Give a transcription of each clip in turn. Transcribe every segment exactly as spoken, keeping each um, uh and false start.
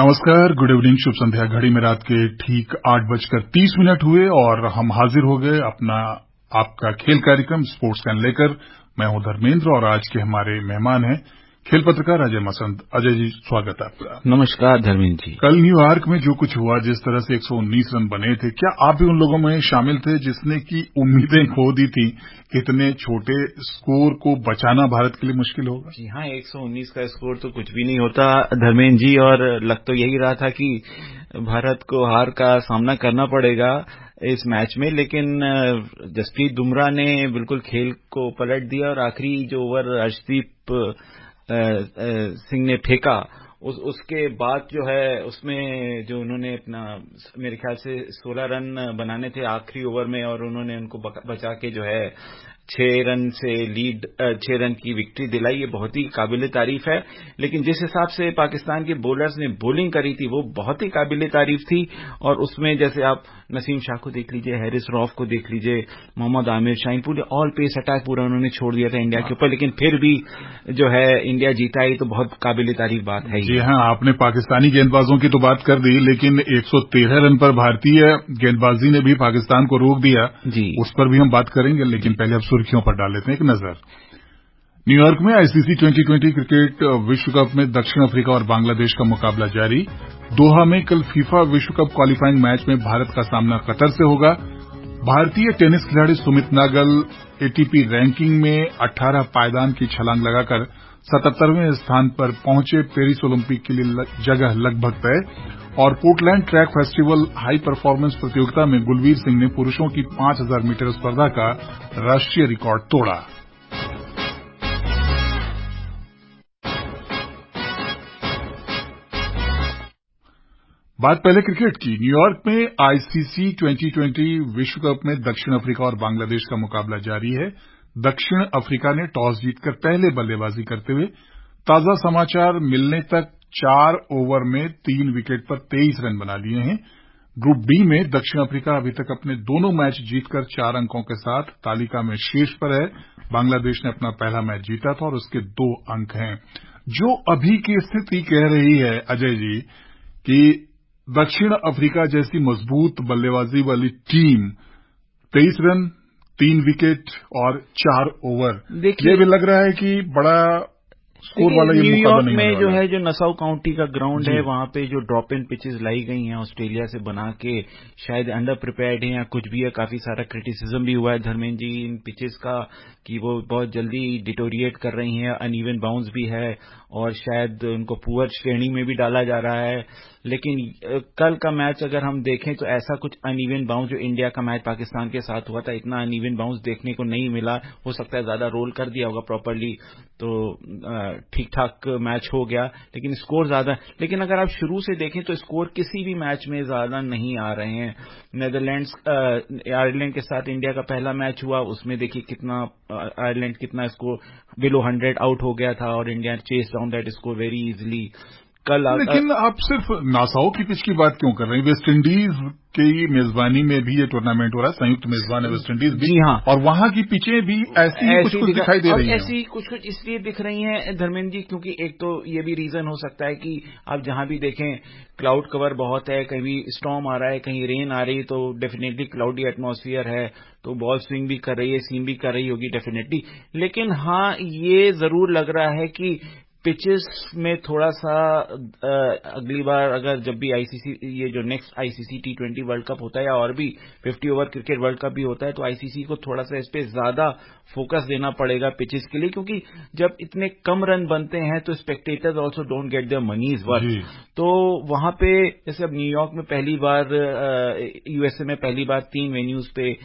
नमस्कार, good evening, शुभ संध्या। घड़ी में रात के ठीक आठ बजकर तीस मिनट हुए और हम हाजिर हो गए अपना आपका खेल कार्यक्रम स्पोर्ट्स कैन लेकर। मैं हूं धर्मेंद्र और आज के हमारे मेहमान हैं खेल पत्रकार अजय मसंद। अजय जी, स्वागत है आपका। नमस्कार धर्मेंद्र जी। कल न्यूयॉर्क में जो कुछ हुआ, जिस तरह से एक सौ उन्नीस रन बने थे, क्या आप भी उन लोगों में शामिल थे जिसने की उम्मीदें खो दी थी कि इतने छोटे स्कोर को बचाना भारत के लिए मुश्किल होगा? जी हाँ, एक सौ उन्नीस का स्कोर तो कुछ भी नहीं होता धर्मेंद्र जी, और लग तो यही रहा था कि भारत को हार का सामना करना पड़ेगा इस मैच में, लेकिन जसप्रीत बुमराह ने बिल्कुल खेल को पलट दिया और आखिरी जो ओवर अर्शदीप सिंह ने फेंका उस उसके बाद जो है उसमें जो उन्होंने अपना मेरे ख्याल से सोलह रन बनाने थे आखिरी ओवर में, और उन्होंने उनको बचा के जो है छह रन से लीड छह रन की विक्ट्री दिलाई। ये बहुत ही काबिले तारीफ है। लेकिन जिस हिसाब से पाकिस्तान के बॉलर्स ने बॉलिंग करी थी वो बहुत ही काबिले तारीफ थी, और उसमें जैसे आप नसीम शाह को देख लीजिए, हैरिस रौफ को देख लीजिए, मोहम्मद आमिर, शाहीन, पूरे ऑल पेस अटैक पूरा उन्होंने छोड़ दिया था इंडिया के ऊपर, लेकिन फिर भी जो है इंडिया जीता ही तो बहुत काबिले तारीफ बात है। जी हाँ, आपने पाकिस्तानी गेंदबाजों की तो बात कर दी, लेकिन एक सौ तेरह रन पर भारतीय गेंदबाजी ने भी पाकिस्तान को रोक दिया जी, उस पर भी हम बात करेंगे, लेकिन पहले अब सुर्खियों पर डाल लेते हैं एक नजर। न्यूयॉर्क में आईसीसी ट्वेंटी ट्वेंटी क्रिकेट विश्व कप में दक्षिण अफ्रीका और बांग्लादेश का मुकाबला जारी। दोहा में कल फीफा विश्व कप क्वालिफाइंग मैच में भारत का सामना कतर से होगा। भारतीय टेनिस खिलाड़ी सुमित नागल एटीपी रैंकिंग में अठारह पायदान की छलांग लगाकर सतहत्तरवें स्थान पर पहुंचे। पेरिस ओलंपिक के लिए जगह लगभग तय। और Portland track festival high performance प्रतियोगिता में गुलवीर सिंह ने पुरुषों की पांच हजार मीटर स्पर्धा का राष्ट्रीय रिकॉर्ड तोड़ा। बात पहले क्रिकेट की। न्यूयॉर्क में आईसीसी ट्वेंटी ट्वेंटी विश्व कप में दक्षिण अफ्रीका और बांग्लादेश का मुकाबला जारी है। दक्षिण अफ्रीका ने टॉस जीतकर पहले बल्लेबाजी करते हुए ताजा समाचार मिलने तक चार ओवर में तीन विकेट पर तेईस रन बना लिए हैं। ग्रुप बी में दक्षिण अफ्रीका अभी तक अपने दोनों मैच जीतकर चार अंकों के साथ तालिका में शीर्ष पर है। बांग्लादेश ने अपना पहला मैच जीता था और उसके दो अंक हैं। जो अभी की स्थिति कह रही है अजय जी कि दक्षिण अफ्रीका जैसी मजबूत बल्लेबाजी वाली टीम तेईस रन, तीन विकेट और चार ओवर, ये भी लग रहा है कि बड़ा स्कोर वाला ये न्यूयॉर्क में जो है जो नसाउ काउंटी का ग्राउंड है, वहां पे जो ड्रॉप इन पिचेस लाई गई हैं ऑस्ट्रेलिया से बना के, शायद अंडर प्रिपेयर्ड है या कुछ भी है। काफी सारा क्रिटिसिज्म भी हुआ है धर्मेंद्र जी इन पिचेस का कि वो बहुत जल्दी डिटोरिएट कर रही हैं, अनइवन बाउंस भी है और शायद उनको पुअर श्रेणी में भी डाला जा रहा है। लेकिन कल का मैच अगर हम देखें तो ऐसा कुछ अनइवन बाउंस जो इंडिया का मैच पाकिस्तान के साथ हुआ था, इतना अनइवन बाउंस देखने को नहीं मिला। हो सकता है ज्यादा रोल कर दिया होगा प्रॉपर्ली, तो ठीक ठाक मैच हो गया, लेकिन स्कोर ज्यादा। लेकिन अगर आप शुरू से देखें तो स्कोर किसी भी मैच में ज्यादा नहीं आ रहे हैं। नेदरलैंड्स आयरलैंड के साथ इंडिया का पहला मैच हुआ, उसमें देखिए कितना आयरलैंड कितना स्कोर बिलो हंड्रेड आउट हो गया था और India chase down that score very easily. कल लेकिन आ, आप सिर्फ नासाउ की पिच की बात क्यों कर रहे हैं? वेस्ट इंडीज की मेजबानी में भी ये टूर्नामेंट हो रहा है, संयुक्त मेजबान है वेस्ट इंडीज भी। जी हाँ, और वहां की पिचें भी ऐसी ही कुछ कुछ दिखाई दे रही हैं। ऐसी कुछ कुछ इसलिए दिख रही हैं धर्मेंद्र जी क्योंकि एक तो ये भी रीजन हो सकता है कि आप जहां भी देखें क्लाउड कवर बहुत है, कहीं स्टॉर्म आ रहा है, कहीं रेन आ रही है, तो डेफिनेटली क्लाउडी एटमॉस्फेयर है, तो बॉल स्विंग भी कर रही है, सीम भी कर रही होगी डेफिनेटली। लेकिन हाँ, ये जरूर लग रहा है कि पिचेस में थोड़ा सा अगली बार अगर जब भी आईसीसी ये जो next ICC T twenty world cup होता है या और भी fifty over cricket world cup भी होता है, तो आईसीसी को थोड़ा सा इस पे ज्यादा फोकस देना पड़ेगा पिचेस के लिए, क्योंकि जब इतने कम रन बनते हैं तो spectators also don't get their money's worth. तो वहां पे जैसे अब न्यूयॉर्क में पहली बार, यूएसए में पहली बार तीन वेन्यूज पे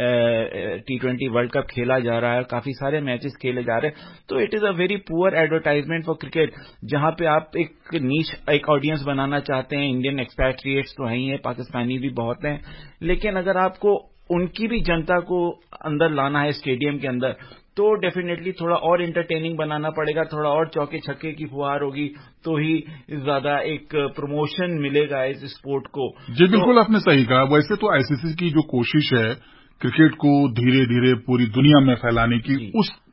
टी ट्वेंटी वर्ल्ड कप खेला जा रहा है, काफी सारे मैचेस खेले जा रहे हैं, तो it is a very poor advertisement for cricket, जहां पे आप एक नीश एक ऑडियंस बनाना चाहते हैं। इंडियन एक्सपैट्रिएट्स तो हैं ही है, पाकिस्तानी भी बहुत हैं, लेकिन अगर आपको उनकी भी जनता को अंदर लाना है स्टेडियम के अंदर, तो डेफिनेटली थोड़ा और एंटरटेनिंग बनाना पड़ेगा, थोड़ा और चौके छक्के की फुहार होगी, तो ही ज्यादा एक प्रमोशन मिलेगा इस स्पोर्ट को। जी बिल्कुल, तो, आपने सही कहा। वैसे तो आईसीसी की जो कोशिश है क्रिकेट को धीरे धीरे पूरी दुनिया में फैलाने की, उस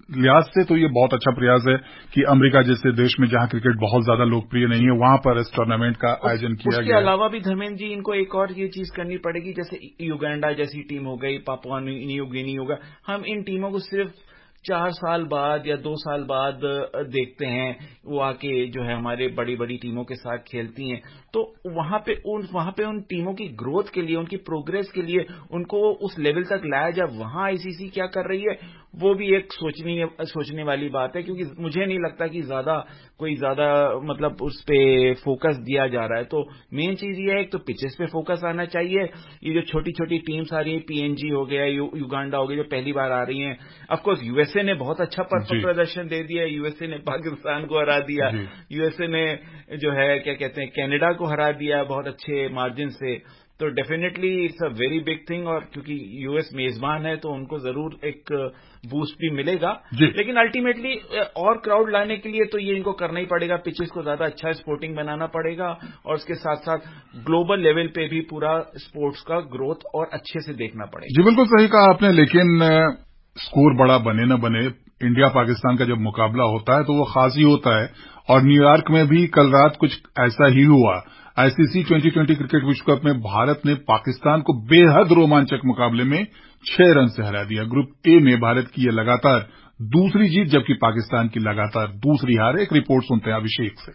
लिहाज से तो ये बहुत अच्छा प्रयास है कि अमेरिका जैसे देश में जहां क्रिकेट बहुत ज्यादा लोकप्रिय नहीं है वहां पर इस टूर्नामेंट का आयोजन किया गया। उसके अलावा भी धर्मेंद्र जी इनको एक और ये चीज करनी पड़ेगी, जैसे युगांडा जैसी टीम हो गई, पापुआ न्यू गिनी होगा, हम इन टीमों को सिर्फ चार साल बाद या दो साल बाद देखते हैं, वो आके जो है हमारे बड़ी बड़ी टीमों के साथ खेलती हैं, तो वहां पे उन वहां पे उन टीमों की ग्रोथ के लिए, उनकी प्रोग्रेस के लिए उनको उस लेवल तक लाया जाए। वहां आईसीसी क्या कर रही है वो भी एक सोचनी सोचने वाली बात है, क्योंकि मुझे नहीं लगता कि ज्यादा कोई ज्यादा मतलब उस पे फोकस दिया जा रहा है। तो मेन चीज ये है, एक तो पिचेस पे फोकस आना चाहिए। ये जो छोटी छोटी टीम्स आ रही है, पीएनजी हो गया, यु, युगांडा हो गया, जो पहली बार आ रही हैं, ऑफकोर्स यूएसए ने बहुत अच्छा प्रदर्शन दे दिया, यूएसए ने पाकिस्तान को हरा दिया, यूएसए ने जो है क्या कहते हैं कनाडा को हरा दिया बहुत अच्छे मार्जिन से। तो definitely it's a very big thing, और क्योंकि यूएस मेजबान है तो उनको जरूर एक बूस्ट भी मिलेगा, लेकिन अल्टीमेटली और क्राउड लाने के लिए तो ये इनको करना ही पड़ेगा, पिचेस को ज्यादा अच्छा स्पोर्टिंग बनाना पड़ेगा, और उसके साथ साथ ग्लोबल लेवल पे भी पूरा स्पोर्ट्स का ग्रोथ और अच्छे से देखना पड़ेगा। जी बिल्कुल सही कहा आपने, लेकिन स्कोर बड़ा बने न बने, इंडिया पाकिस्तान का जब मुकाबला होता है तो वो खास ही होता है, और न्यूयॉर्क में भी कल रात कुछ ऐसा ही हुआ। आईसीसी ट्वेंटी ट्वेंटी क्रिकेट विश्व कप में भारत ने पाकिस्तान को बेहद रोमांचक मुकाबले में छह रन से हरा दिया। ग्रुप ए में भारत की यह लगातार दूसरी जीत, जबकि पाकिस्तान की लगातार दूसरी हार। एक रिपोर्ट सुनते हैं अभिषेक से।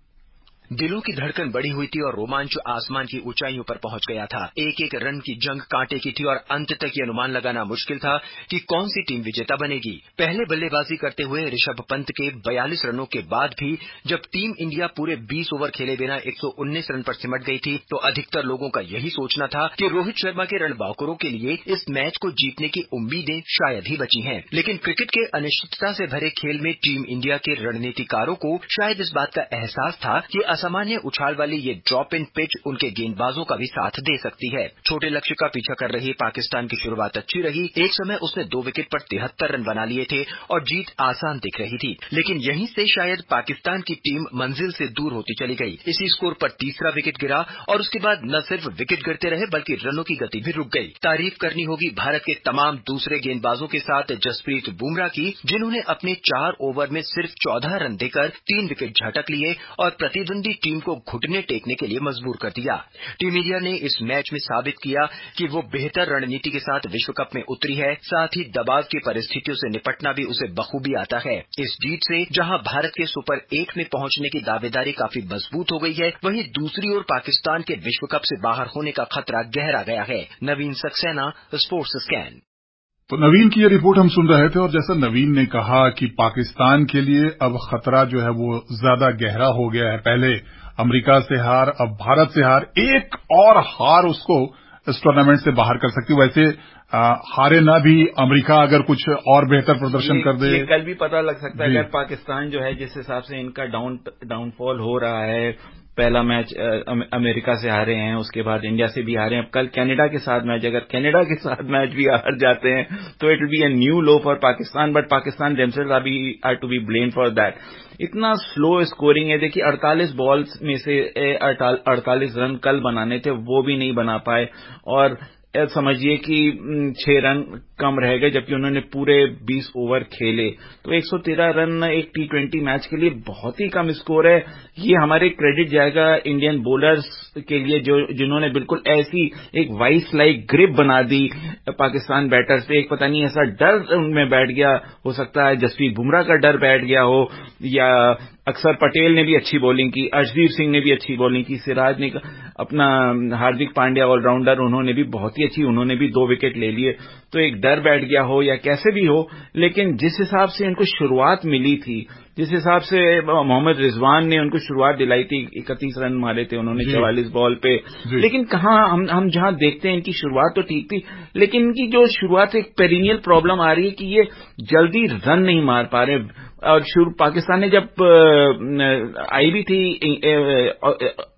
दिलों की धड़कन बढ़ी हुई थी और रोमांच आसमान की ऊंचाइयों पर पहुंच गया था। एक एक रन की जंग कांटे की थी और अंत तक ये अनुमान लगाना मुश्किल था कि कौन सी टीम विजेता बनेगी। पहले बल्लेबाजी करते हुए ऋषभ पंत के बयालीस रनों के बाद भी जब टीम इंडिया पूरे बीस ओवर खेले बिना एक सौ उन्नीस रन पर सिमट गई थी, तो अधिकतर लोगों का यही सोचना था कि रोहित शर्मा के रणबांकुरों के लिए इस मैच को जीतने की उम्मीदें शायद ही बची हैं। लेकिन क्रिकेट के अनिश्चितता से भरे खेल में टीम इंडिया के रणनीतिकारों को शायद इस बात का एहसास था कि असामान्य उछाल वाली ये ड्रॉप इन पिच उनके गेंदबाजों का भी साथ दे सकती है। छोटे लक्ष्य का पीछा कर रही पाकिस्तान की शुरुआत अच्छी रही। एक समय उसने दो विकेट पर तिहत्तर रन बना लिए थे और जीत आसान दिख रही थी, लेकिन यहीं से शायद पाकिस्तान की टीम मंजिल से दूर होती चली गई। इसी स्कोर पर तीसरा विकेट गिरा और उसके बाद न सिर्फ विकेट गिरते रहे बल्कि रनों की गति भी रुक गई। तारीफ करनी होगी भारत के तमाम दूसरे गेंदबाजों के साथ जसप्रीत बुमराह की, जिन्होंने अपने चार ओवर में सिर्फ चौदह रन देकर तीन विकेट झटक लिए और प्रतिद्वंदी टीम को घुटने टेकने के लिए मजबूर कर दिया। टीम इंडिया ने इस मैच में साबित किया कि वो बेहतर रणनीति के साथ विश्व कप में उतरी है, साथ ही दबाव की परिस्थितियों से निपटना भी उसे बखूबी आता है। इस जीत से जहां भारत के सुपर एट में पहुंचने की दावेदारी काफी मजबूत हो गई है, वहीं दूसरी ओर पाकिस्तान के विश्व कप से बाहर होने का खतरा गहरा गया है। Naveen Saxena, sports scan. तो नवीन की ये रिपोर्ट हम सुन रहे थे, और जैसा नवीन ने कहा कि पाकिस्तान के लिए अब खतरा जो है वो ज्यादा गहरा हो गया है। पहले अमेरिका से हार, अब भारत से हार, एक और हार उसको इस टूर्नामेंट से बाहर कर सकती है। वैसे आ, हारे ना भी अमेरिका अगर कुछ और बेहतर प्रदर्शन कर दे, ये कल भी पता लग सकता है अगर पाकिस्तान जो है जिस हिसाब से इनका डाउन डाउनफॉल हो रहा है। पहला मैच अमेरिका से हारे हैं, उसके बाद इंडिया से भी हारे हैं, अब कल कनाडा के साथ मैच, अगर कनाडा के साथ मैच भी हार जाते हैं तो it will be a new low for Pakistan. But Pakistan themselves are be are to be blamed for that. इतना स्लो स्कोरिंग है। देखिए अड़तालीस बॉल्स में से अड़तालीस रन कल बनाने थे, वो भी नहीं बना पाए, और समझिए कि छह रन कम रह गए, जबकि उन्होंने पूरे बीस ओवर खेले। तो एक सौ तेरह रन एक टी ट्वेंटी मैच के लिए बहुत ही कम स्कोर है। ये हमारे क्रेडिट जाएगा इंडियन बॉलर्स के लिए, जो जिन्होंने बिल्कुल ऐसी एक वाइस लाइक ग्रिप बना दी पाकिस्तान बैटर से। एक पता नहीं ऐसा डर उनमें बैठ गया, हो सकता है जसप्रीत बुमराह का डर बैठ गया हो, या अक्षर पटेल ने भी अच्छी बॉलिंग की, अर्शदीप सिंह ने भी अच्छी बॉलिंग की, सिराज ने अपना, हार्दिक पांड्या ऑलराउंडर, उन्होंने भी बहुत ही अच्छी, उन्होंने भी दो विकेट ले लिए। तो एक डर बैठ गया हो या कैसे भी हो, लेकिन जिस हिसाब से इनको शुरुआत मिली थी, जिस हिसाब से मोहम्मद रिजवान ने उनको शुरुआत दिलाई थी, इकतीस रन मारे थे उन्होंने चवालीस बॉल पे, लेकिन कहाँ हम हम जहां देखते हैं इनकी शुरुआत तो ठीक थी, लेकिन इनकी जो शुरुआत एक पेरिनियल प्रॉब्लम आ रही है कि ये जल्दी रन नहीं मार पा रहे। और शुरू पाकिस्तान ने जब आई भी थी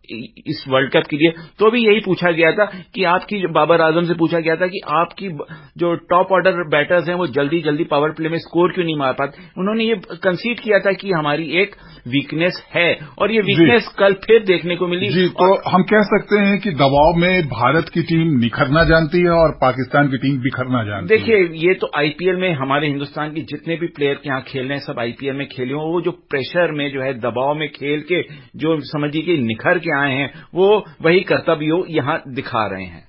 इस वर्ल्ड कप के लिए, तो भी यही पूछा गया था कि आपकी, बाबर आजम से पूछा गया था कि आपकी जो टॉप ऑर्डर बैटर्स हैं वो जल्दी जल्दी पावर प्ले में स्कोर क्यों नहीं मार पाते। उन्होंने ये कंसीड किया था कि हमारी एक वीकनेस है, और ये वीकनेस कल फिर देखने को मिली। जी, तो हम कह सकते हैं कि दबाव में भारत की टीम निखरना जानती है और पाकिस्तान की टीम बिखरना जानती है। देखिए, ये तो आईपीएल में हमारे हिंदुस्तान की जितने भी प्लेयर के यहाँ खेल रहे हैं सब आईपीएल में खेले हो, वो जो प्रेशर में जो है दबाव में खेल के जो समझिए कि निखर के आए हैं, वो वही कर्तव्य यहाँ दिखा रहे हैं।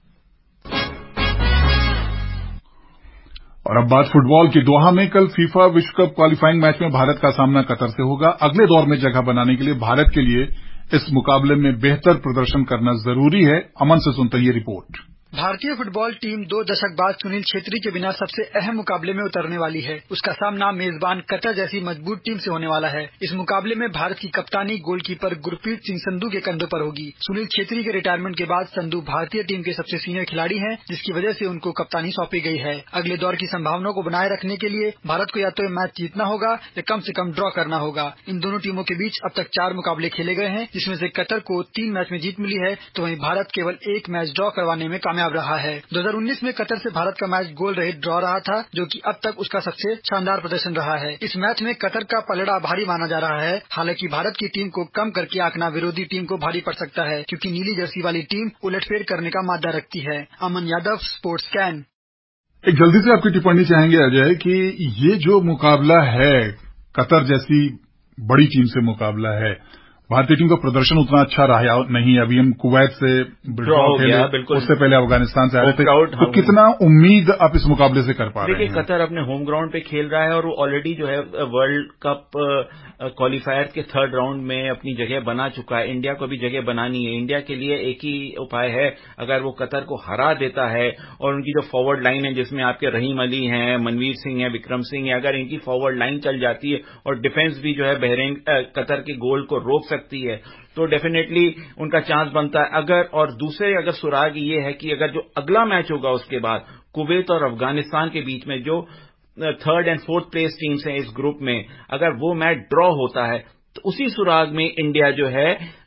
और अब बात फुटबॉल की। दोहा में कल फीफा विश्व कप क्वालिफाइंग मैच में भारत का सामना कतर से होगा। अगले दौर में जगह बनाने के लिए भारत के लिए इस मुकाबले में बेहतर प्रदर्शन करना जरूरी है। अमन से सुनते हैं ये रिपोर्ट। भारतीय फुटबॉल टीम दो दशक बाद सुनील छेत्री के बिना सबसे अहम मुकाबले में उतरने वाली है। उसका सामना मेजबान कतर जैसी मजबूत टीम से होने वाला है। इस मुकाबले में भारत की कप्तानी गोलकीपर गुरप्रीत सिंह संधू के कंधों पर होगी। सुनील छेत्री के रिटायरमेंट के बाद संधू भारतीय टीम के सबसे सीनियर खिलाड़ी हैं, जिसकी वजह से उनको कप्तानी सौंपी गई है। अगले दौर की संभावनाओं को बनाए रखने के लिए भारत को या तो मैच जीतना होगा या कम से कम ड्रॉ करना होगा। इन दोनों टीमों के बीच अब तक चार मुकाबले खेले गए हैं, जिसमें से कतर को तीन मैच में जीत मिली है, तो वहीं भारत केवल एक मैच ड्रॉ करवाने में कामयाब रहा है। दो हज़ार उन्नीस में कतर से भारत का मैच गोल रहित ड्रॉ रहा था, जो कि अब तक उसका सबसे शानदार प्रदर्शन रहा है। इस मैच में कतर का पलड़ा भारी माना जा रहा है। हालांकि भारत की टीम को कम करके आंकना विरोधी टीम को भारी पड़ सकता है, क्योंकि नीली जर्सी वाली टीम उलटफेर करने का मादा रखती है। Aman Yadav, sports scan. एक जल्दी से आपकी टिप्पणी चाहेंगे अजय कि ये जो मुकाबला है, कतर जैसी बड़ी टीम से मुकाबला है, भारतीय टीम का प्रदर्शन उतना अच्छा रहा नहीं। अभी हम कुवैत से ड्रॉ खेले, उससे पहले अफगानिस्तान से आ रहे थे, तो कितना उम्मीद आप इस मुकाबले से कर पा रहे हैं? देखिए, कतर अपने होम ग्राउंड पे खेल रहा है और वो ऑलरेडी जो है वर्ल्ड कप क्वालिफायर के थर्ड राउंड में अपनी जगह बना चुका है। इंडिया को भी जगह बनानी है। इंडिया के लिए एक ही उपाय है, अगर वो कतर को हरा देता है और उनकी जो फॉरवर्ड लाइन है, जिसमें आपके रहीम अली हैं, मनवीर सिंह है, विक्रम सिंह है, अगर इनकी फॉरवर्ड लाइन चल जाती है और डिफेंस भी जो है बहरीन कतर के गोल को रोक सकती है, तो डेफिनेटली उनका चांस बनता है। अगर और दूसरे अगर सुराग ये है कि अगर जो अगला मैच होगा उसके बाद कुवैत और अफगानिस्तान के बीच में जो third and fourth place teams हैं इस ग्रुप में, अगर वो मैच ड्रॉ होता है तो उसी सुराग में इंडिया जो है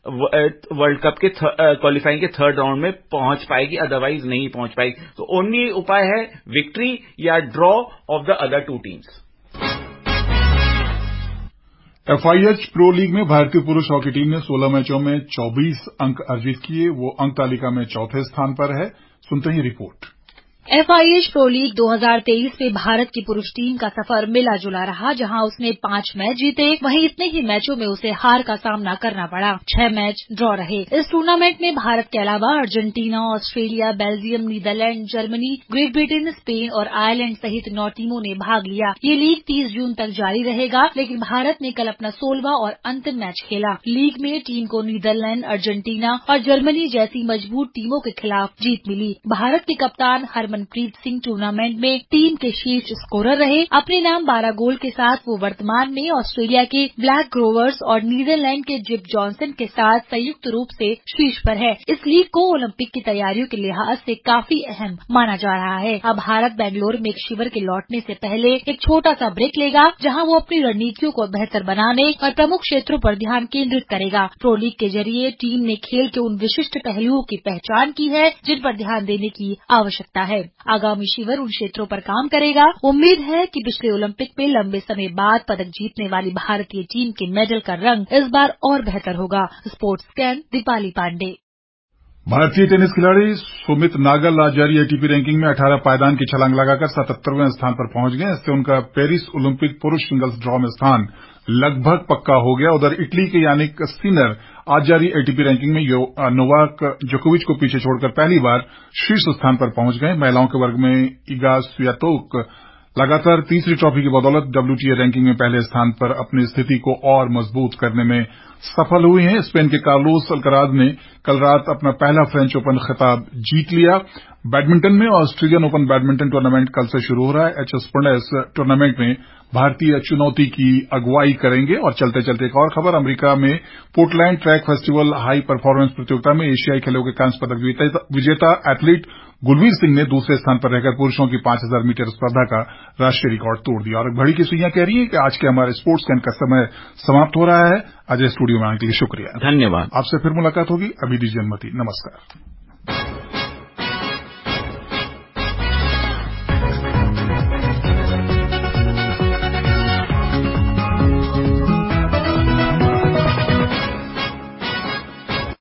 वर्ल्ड कप के क्वालिफाइंग के थर्ड राउंड में पहुंच पाएगी, अदरवाइज नहीं पहुंच पाएगी। तो ओनली उपाय है विक्ट्री या draw of the other two teams. FIH pro league में भारतीय पुरुष हॉकी टीम ने सोलह मैचों में चौबीस अंक अर्जित किए। वो अंक तालिका में चौथे स्थान पर है। सुनते हैं रिपोर्ट। एफआईएच प्रो लीग दो हज़ार तेईस में भारत की पुरुष टीम का सफर मिला जुला रहा, जहां उसने पांच मैच जीते, वहीं इतने ही मैचों में उसे हार का सामना करना पड़ा। छह मैच ड्रॉ रहे। इस टूर्नामेंट में भारत के अलावा Argentina, Australia, Belgium, Netherlands, Germany, Great Britain, Spain और आयरलैंड सहित नौ टीमों ने भाग लिया। ये लीग तीस जून तक जारी रहेगा, लेकिन भारत ने कल अपना सोलहवां और अंतिम मैच खेला। लीग में टीम को नीदरलैंड, अर्जेंटीना और जर्मनी जैसी मजबूत टीमों के खिलाफ जीत मिली। भारत के कप्तान हरमन मनप्रीत सिंह टूर्नामेंट में टीम के शीर्ष स्कोरर रहे। अपने नाम बारह गोल के साथ वो वर्तमान में ऑस्ट्रेलिया के ब्लैक ग्रोवर्स और नीदरलैंड के जिप जॉनसन के साथ संयुक्त रूप से शीर्ष पर है। इस लीग को ओलंपिक की तैयारियों के लिहाज से काफी अहम माना जा रहा है। अब भारत बेंगलोर में एक शिविर के लौटने से पहले एक छोटा सा ब्रेक लेगा, जहां वो अपनी रणनीतियों को बेहतर बनाने और प्रमुख क्षेत्रों पर ध्यान केंद्रित करेगा। प्रो लीग के जरिए टीम ने खेल के उन विशिष्ट पहलुओं की पहचान की है जिन पर ध्यान देने की आवश्यकता है। आगामी शिविर उन क्षेत्रों पर काम करेगा। उम्मीद है कि पिछले ओलंपिक में लंबे समय बाद पदक जीतने वाली भारतीय टीम के मेडल का रंग इस बार और बेहतर होगा। स्पोर्ट्स कैन, दीपाली पांडे। भारतीय टेनिस खिलाड़ी सुमित नागल आज जारी एटीपी रैंकिंग में अठारह पायदान की छलांग लगाकर सतहत्तरवें स्थान पर पहुंच गए। इससे उनका पेरिस ओलंपिक पुरुष सिंगल्स ड्रॉ में स्थान लगभग पक्का हो गया। उधर इटली के यानिक सिनर आज जारी एटीपी रैंकिंग में नोवाक जोकोविच को पीछे छोड़कर पहली बार शीर्ष स्थान पर पहुंच गए। महिलाओं के वर्ग में इगा स्वियातोक लगातार तीसरी ट्रॉफी की बदौलत डब्ल्यूटीए रैंकिंग में पहले स्थान पर अपनी स्थिति को और मजबूत करने में सफल हुई हैं। स्पेन के कार्लोस अल्कराज ने कल रात अपना पहला फ्रेंच ओपन खिताब जीत लिया। बैडमिंटन में ऑस्ट्रेलियन ओपन बैडमिंटन टूर्नामेंट कल से शुरू हो रहा है। एचएस प्रणय इस टूर्नामेंट में भारतीय चुनौती की अगुवाई करेंगे। और चलते चलते एक और खबर, अमेरिका में Portland track festival high performance प्रतियोगिता में एशियाई खेलों के कांस्य पदक विजेता एथलीट गुलवीर सिंह ने दूसरे स्थान पर रहकर पुरुषों की पांच हजार मीटर स्पर्धा का राष्ट्रीय रिकॉर्ड तोड़ दिया। और घड़ी की सुइयां कह रही है कि आज के हमारे स्पोर्ट्स कैन का समय समाप्त हो रहा है। अजय स्टूडियो में आने के लिए शुक्रिया। धन्यवाद। आपसे फिर मुलाकात होगी। अभी दीजिए अनुमति। नमस्कार।